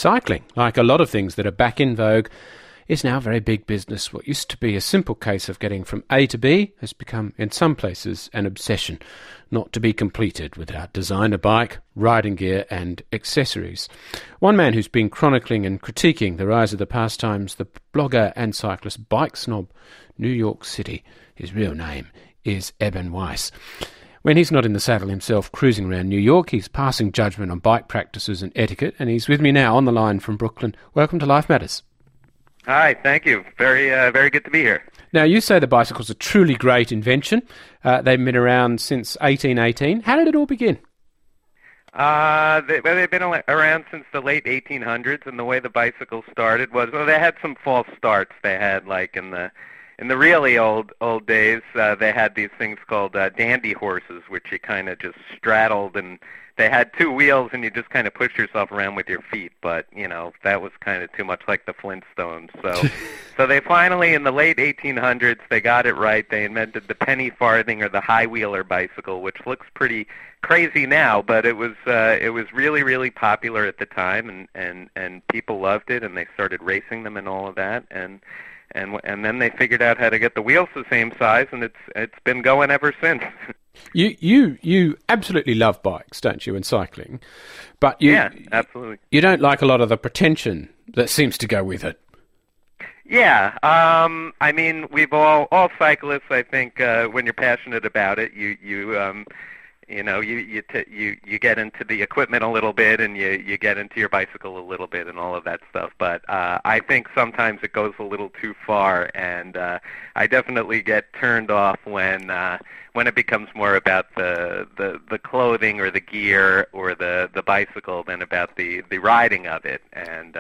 Cycling, like a lot of things that are back in vogue, is now very big business. What used to be a simple case of getting from A to B has become, in some places, an obsession, not to be completed without designer bike, riding gear and accessories. One man who's been chronicling and critiquing the rise of the pastimes, the blogger and cyclist bike snob, New York City. His real name is Eben Weiss. When he's not in the saddle himself cruising around New York, he's passing judgment on bike practices and etiquette, and he's with me now on the line from Brooklyn. Welcome to Life Matters. Hi, thank you. Very good to be here. Now, you say the bicycle's a truly great invention. They've been around since 1818. How did it all begin? They've been around since the late 1800s, and the way the bicycle started was, well, they had some false starts. They had, like, in the really old days, they had these things called dandy horses, which you kind of just straddled, and they had two wheels, and you just kind of pushed yourself around with your feet. But, you know, that was kind of too much like the Flintstones. So they finally, in the late 1800s, they got it right. They invented the penny farthing or the high wheeler bicycle, which looks pretty crazy now, but it was really, really popular at the time, and people loved it, and they started racing them and all of that, and then they figured out how to get the wheels the same size, and it's been going ever since. You absolutely love bikes, don't you, and cycling? But yeah, absolutely. You don't like a lot of the pretension that seems to go with it. Yeah, I mean, we've all cyclists. I think when you're passionate about it, you get into the equipment a little bit, and you get into your bicycle a little bit, and all of that stuff. But I think sometimes it goes a little too far, and I definitely get turned off when it becomes more about the clothing or the gear or the bicycle than about the riding of it. And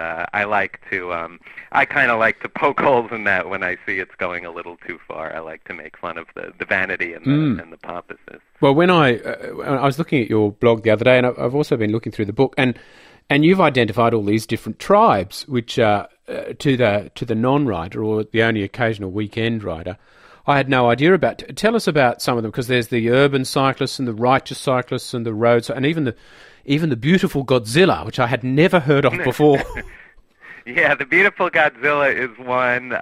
I kind of like to poke holes in that when I see it's going a little too far. I like to make fun of the vanity and the pompousness. Well, when I was looking at your blog the other day, and I've also been looking through the book, and you've identified all these different tribes, which to the non-rider or the only occasional weekend rider, I had no idea about. Tell us about some of them, because there's the urban cyclists and the righteous cyclists and the roads, and even the beautiful Godzilla, which I had never heard of before. Yeah, the beautiful Godzilla is one.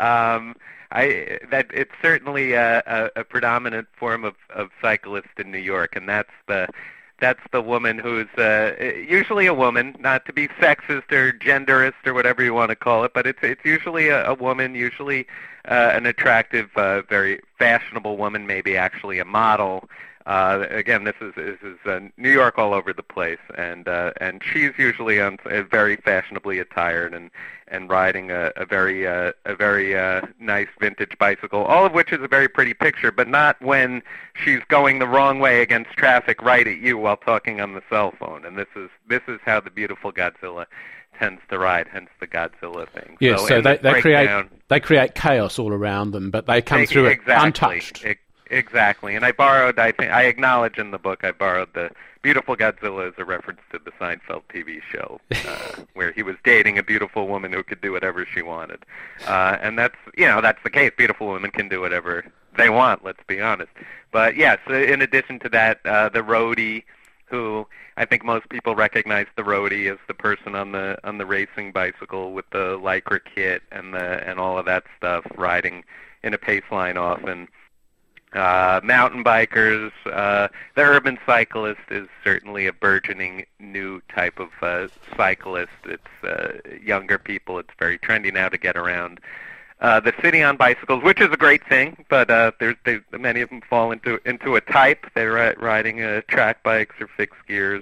It's certainly a predominant form of cyclist in New York, and that's the woman who's usually a woman, not to be sexist or genderist or whatever you want to call it, but it's usually a woman, usually an attractive, very fashionable woman, maybe actually a model. Again, this is New York all over the place, and she's usually very fashionably attired and riding a very nice vintage bicycle, all of which is a very pretty picture, but not when she's going the wrong way against traffic right at you while talking on the cell phone. And this is how the beautiful Godzilla tends to ride, hence the Godzilla thing. Yes, so they create chaos all around them, but they come through it untouched. Exactly, and I acknowledge in the book I borrowed the beautiful Godzilla as a reference to the Seinfeld TV show, where he was dating a beautiful woman who could do whatever she wanted, and that's the case. Beautiful women can do whatever they want. Let's be honest. But yes, in addition to that, the roadie, who I think most people recognize the roadie as the person on the racing bicycle with the Lycra kit and all of that stuff, riding in a pace line often. Mountain bikers, the urban cyclist is certainly a burgeoning new type of cyclist. It's younger people. It's very trendy now to get around the city on bicycles, which is a great thing. But many of them fall into a type. They're riding track bikes or fixed gears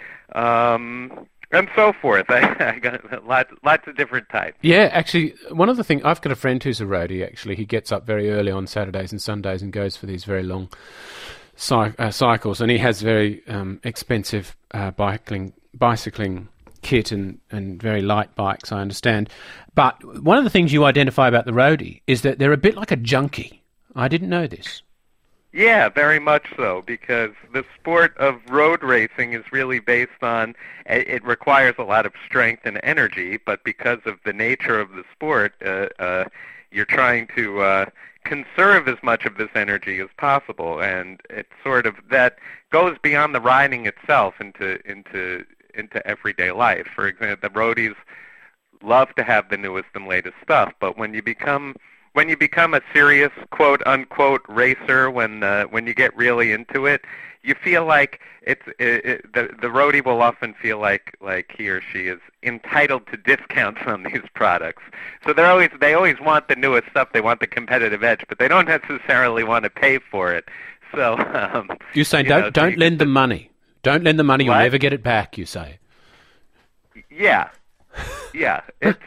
and so forth. I got lots of different types. Yeah, actually, one of the things, I've got a friend who's a roadie, actually. He gets up very early on Saturdays and Sundays and goes for these very long cycles, and he has very expensive bicycling kit and very light bikes, I understand. But one of the things you identify about the roadie is that they're a bit like a junkie. I didn't know this. Yeah, very much so, because the sport of road racing is really based on, it requires a lot of strength and energy, but because of the nature of the sport, you're trying to conserve as much of this energy as possible, and it's sort of, that goes beyond the riding itself into into everyday life. For example, the roadies love to have the newest and latest stuff, but when you become a serious quote unquote racer, when you get really into it, you feel like the roadie will often feel like he or she is entitled to discounts on these products. So they always want the newest stuff. They want the competitive edge, but they don't necessarily want to pay for it. So you say don't lend them money. Don't lend them money. You'll never get it back. You say. Yeah. It's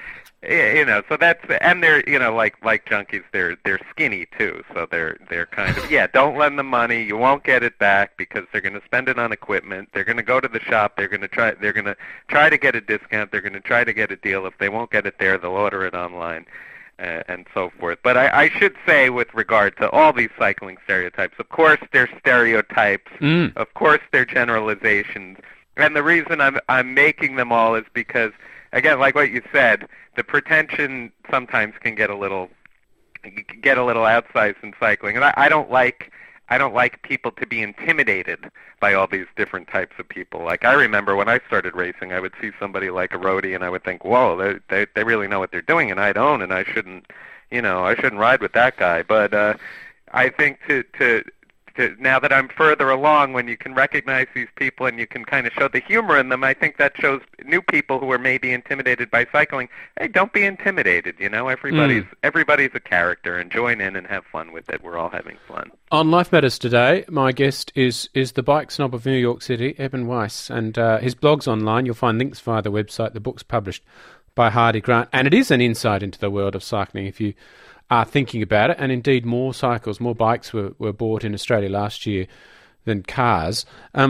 so that's, and they're like junkies, they're skinny too, so they're kind of don't lend them money. You won't get it back because they're going to spend it on equipment. They're going to go to the shop. They're going to try to get a discount. They're going to try to get a deal. If they won't get it there, they'll order it online. And so forth. But I should say, with regard to all these cycling stereotypes, of course they're stereotypes. Of course they're generalizations. And the reason I'm making them all is because, again, like what you said, the pretension sometimes can get a little outsized in cycling, and I don't like people to be intimidated by all these different types of people. Like, I remember when I started racing, I would see somebody like a roadie, and I would think, whoa, they really know what they're doing, and I don't, and I shouldn't ride with that guy. But I think to now that I'm further along, when you can recognize these people and you can kind of show the humor in them, I think that shows new people who are maybe intimidated by cycling, hey, don't be intimidated. Everybody's a character, and join in and have fun with it. We're all having fun. On Life Matters today, my guest is the bike snob of New York City, Eben Weiss, and his blog's online. You'll find links via the website. The book's published by Hardy Grant, and it is an insight into the world of cycling if you are thinking about it. And indeed, more bikes were bought in Australia last year than cars.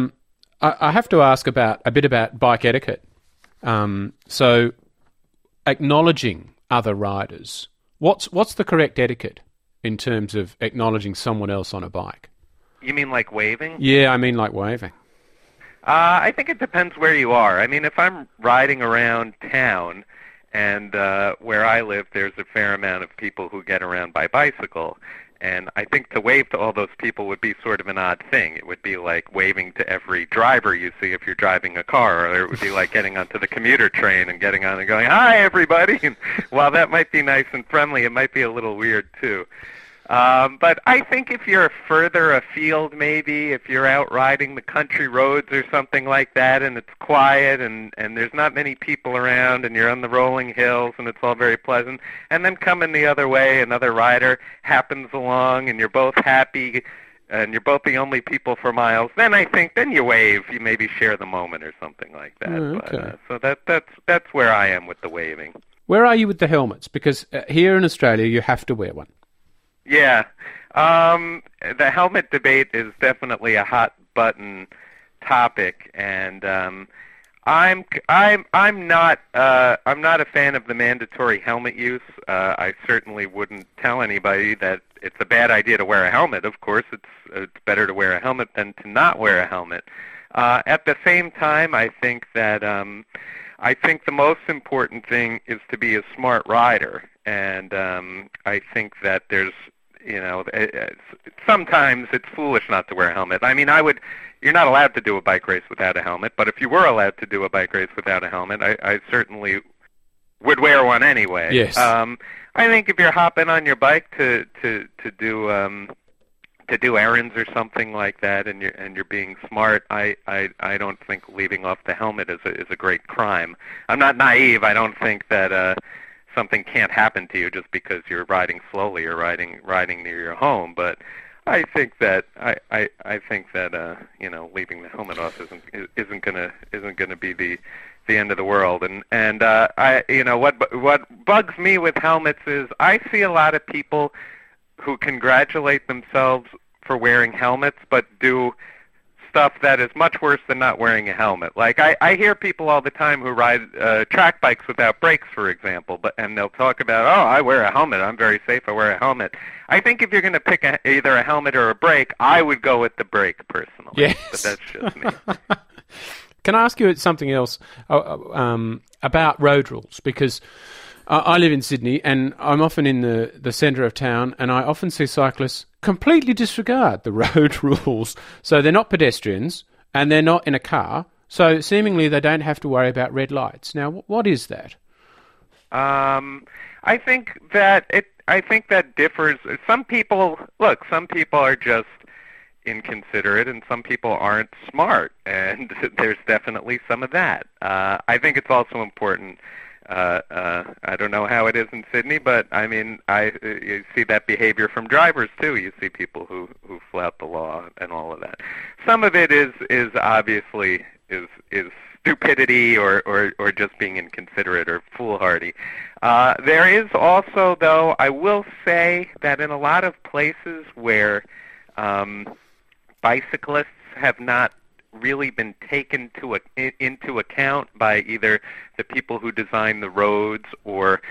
I have to ask a bit about bike etiquette. So, acknowledging other riders, what's the correct etiquette in terms of acknowledging someone else on a bike? You mean like waving? Yeah, I mean like waving. I think it depends where you are. I mean, if I'm riding around town, and where I live, there's a fair amount of people who get around by bicycle. And I think to wave to all those people would be sort of an odd thing. It would be like waving to every driver you see if you're driving a car, or it would be like getting onto the commuter train and getting on and going, "Hi, everybody." And while that might be nice and friendly, it might be a little weird, too. But I think if you're further afield, maybe, if you're out riding the country roads or something like that, and it's quiet and there's not many people around, and you're on the rolling hills and it's all very pleasant, and then coming the other way, another rider happens along and you're both happy and you're both the only people for miles, then I think then you wave, you maybe share the moment or something like that. Okay. But, so that's where I am with the waving. Where are you with the helmets? Because here in Australia you have to wear one. Yeah, the helmet debate is definitely a hot button topic, and I'm not a fan of the mandatory helmet use. I certainly wouldn't tell anybody that it's a bad idea to wear a helmet. Of course, it's better to wear a helmet than to not wear a helmet. At the same time, I think that the most important thing is to be a smart rider, and I think that there's sometimes it's foolish not to wear a helmet. I mean, you're not allowed to do a bike race without a helmet, but if you were allowed to do a bike race without a helmet, I certainly would wear one anyway. Yes. I think if you're hopping on your bike to do errands or something like that, and you're being smart, I don't think leaving off the helmet is a great crime. I'm not naive. I don't think that something can't happen to you just because you're riding slowly or riding near your home. But I think that leaving the helmet off isn't gonna be the end of the world. And what bugs me with helmets is I see a lot of people who congratulate themselves for wearing helmets, but do stuff that is much worse than not wearing a helmet. Like I hear people all the time who ride track bikes without brakes, for example, and they'll talk about, oh, I wear a helmet, I'm very safe, I wear a helmet. I think if you're going to pick either a helmet or a brake, I would go with the brake personally. Yes. But that's just me. Can I ask you something else about road rules? Because I live in Sydney and I'm often in the centre of town, and I often see cyclists completely disregard the road rules. So they're not pedestrians and they're not in a car. So seemingly they don't have to worry about red lights. Now, what is that? I think that differs. Some people are just inconsiderate, and some people aren't smart, and there's definitely some of that. I think it's also important. I don't know how it is in Sydney, but I mean, you see that behavior from drivers too. You see people who flout the law and all of that. Some of it is obviously is stupidity or just being inconsiderate or foolhardy. There is also, though, I will say that in a lot of places where bicyclists have not really been taken into account by either the people who design the roads or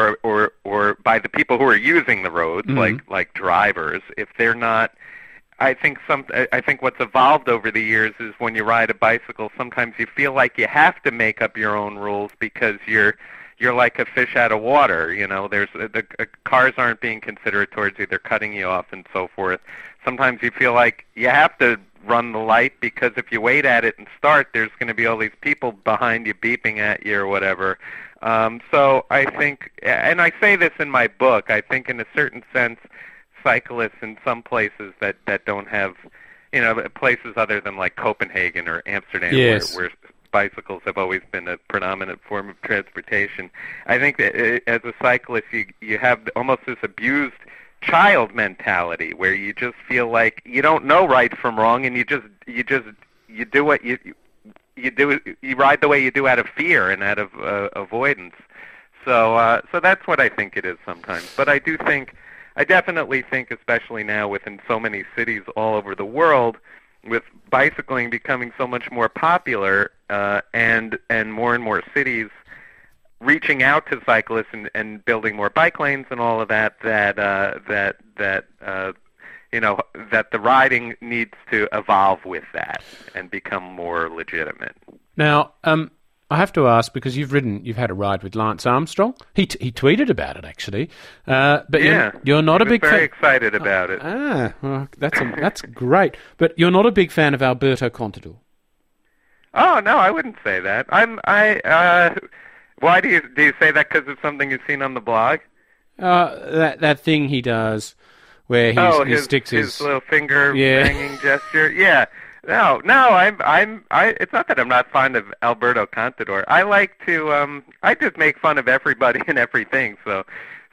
by the people who are using the roads, like drivers. If they're not, I think what's evolved over the years is when you ride a bicycle, sometimes you feel like you have to make up your own rules because you're like a fish out of water. You know, the cars aren't being considerate towards you; they're cutting you off and so forth. Sometimes you feel like you have to run the light because if you wait at it and start, there's going to be all these people behind you beeping at you or whatever. So I think, and I say this in my book, I think in a certain sense, cyclists in some places that don't have, places other than like Copenhagen or Amsterdam, yes, where bicycles have always been a predominant form of transportation. I think that as a cyclist, you have almost this abused child mentality where you just feel like you don't know right from wrong, and you do what you do. You ride the way you do out of fear and out of avoidance. So that's what I think it is sometimes. But I definitely think, especially now within so many cities all over the world, with bicycling becoming so much more popular, and more cities reaching out to cyclists and building more bike lanes and all of that the riding needs to evolve with that and become more legitimate. Now, I have to ask, because you've had a ride with Lance Armstrong. He tweeted about it, actually. But yeah, you're not a big fan. Very excited about it. Well, that's great. But you're not a big fan of Alberto Contador. Oh no, I wouldn't say that. Why do you say that? Because it's something you've seen on the blog? That thing he does where he sticks his little finger banging gesture. Yeah. No. It's not that I'm not fond of Alberto Contador. I like to. I just make fun of everybody and everything. So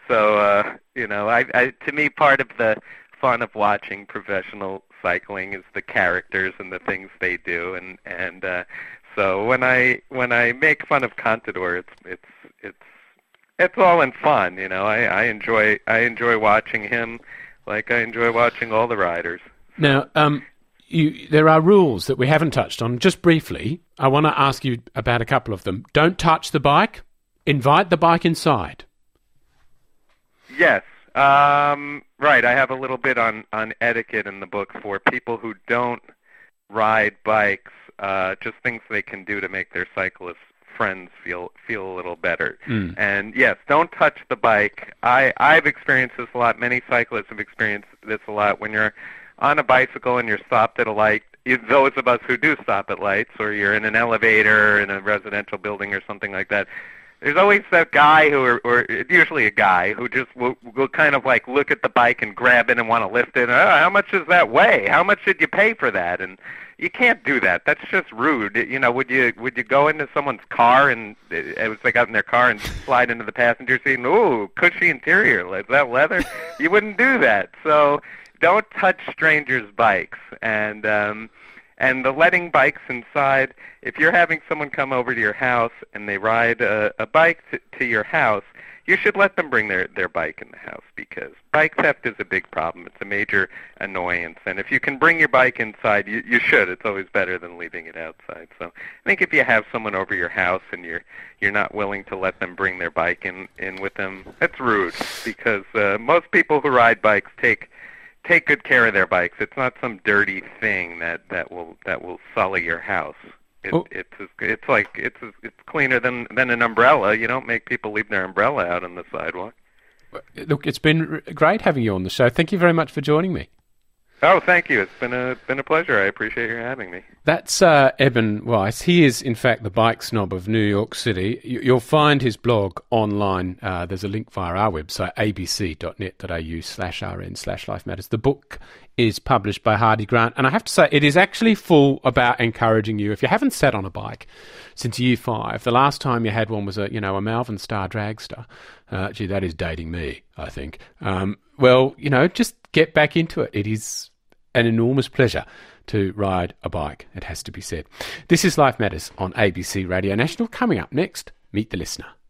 to me, part of the fun of watching professional cycling is the characters and the things they do, and so when I make fun of Contador, it's all in fun. I enjoy watching him, like I enjoy watching all the riders. Now, there are rules that we haven't touched on. Just briefly, I want to ask you about a couple of them. Don't touch the bike. Invite the bike inside. Yes. Right. I have a little bit on etiquette in the book for people who don't ride bikes. Just things they can do to make their cyclist friends feel a little better. And yes, don't touch the bike. I've experienced this a lot. Many cyclists have experienced this a lot. When you're on a bicycle and you're stopped at a light, those of us who do stop at lights, or you're in an elevator in a residential building or something like that, there's always that guy or usually a guy who just will kind of like look at the bike and grab it and want to lift it. How much does that weigh? How much did you pay for that? And you can't do that. That's just rude. Would you go into someone's car and as they got in their car and slide into the passenger seat and ooh, cushy interior, is that leather? You wouldn't do that. So don't touch strangers' bikes. And the letting bikes inside, if you're having someone come over to your house and they ride a bike to your house, you should let them bring their bike in the house, because bike theft is a big problem. It's a major annoyance. And if you can bring your bike inside, you should. It's always better than leaving it outside. So I think if you have someone over your house and you're not willing to let them bring their bike in with them, that's rude, because most people who ride bikes take good care of their bikes. It's not some dirty thing that will sully your house. It's cleaner than an umbrella. You don't make people leave their umbrella out on the sidewalk. Look, it's been great having you on the show. Thank you very much for joining me. Oh, thank you. It's been a pleasure. I appreciate your having me. That's Eben Weiss. He is, in fact, the bike snob of New York City. You'll find his blog online. There's a link via our website, abc.net.au/rn/Life Matters. The book is published by Hardy Grant, and I have to say, it is actually full about encouraging you. If you haven't sat on a bike since year 5, the last time you had one was a Malvern Star Dragster. Gee, that is dating me, I think. Well, just get back into it. It is an enormous pleasure to ride a bike, it has to be said. This is Life Matters on ABC Radio National. Coming up next, Meet the Listener.